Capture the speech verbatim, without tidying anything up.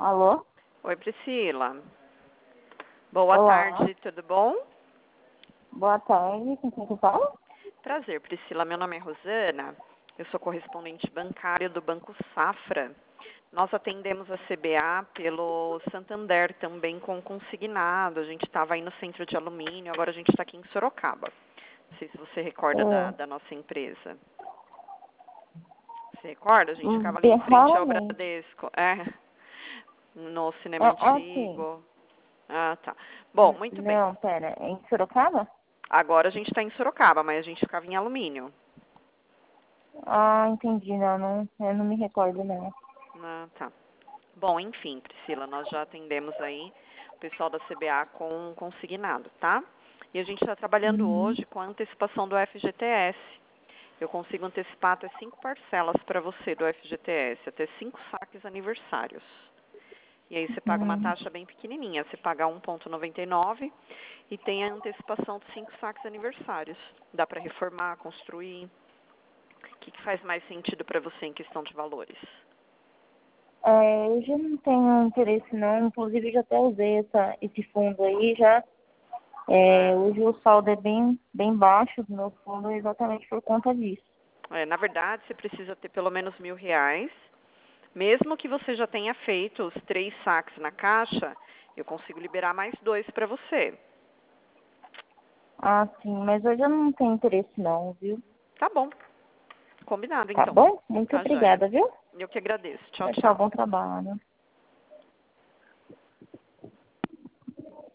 Alô? Oi, Priscila. Boa Olá. tarde, tudo bom? Boa tarde, com quem que fala? Prazer, Priscila. Meu nome é Rosana. Eu sou correspondente bancária do Banco Safra. Nós atendemos a C B A pelo Santander, também com consignado. A gente estava aí no centro de alumínio, agora a gente está aqui em Sorocaba. Não sei se você recorda da, É, da nossa empresa. Você recorda? A gente hum, ficava ali bem em frente ao raramente. Bradesco. É, no cinema Ah, ah, sim. antigo. Ah, tá. Bom, N- muito bem. Não, pera, é em Sorocaba? Agora a gente está em Sorocaba, mas a gente ficava em alumínio. Ah, entendi, não, não, eu não me recordo, não. Ah, tá. Bom, enfim, Priscila, nós já atendemos aí o pessoal da C B A com consignado, tá? E a gente está trabalhando Uhum. hoje com a antecipação do F G T S. Eu consigo antecipar até cinco parcelas para você do F G T S, até cinco saques aniversários. E aí você paga uma Hum. taxa bem pequenininha, você paga um vírgula noventa e nove e tem a antecipação de cinco saques aniversários. Dá para reformar, construir. O que, que faz mais sentido para você em questão de valores? É, eu já não tenho interesse, não. Inclusive, eu já até usei essa, esse fundo aí, já. É, É, hoje o saldo é bem, bem baixo do meu fundo, exatamente por conta disso. é, na verdade, você precisa ter pelo menos mil reais. Mesmo que você já tenha feito os três saques na caixa, eu consigo liberar mais dois para você. Ah, sim, mas hoje eu não tenho interesse, não, viu? Tá bom, combinado Tá então. bom? Muito Tá, joia. obrigada, viu? Eu que agradeço. Tchau, Tchau, tchau, tchau. bom trabalho.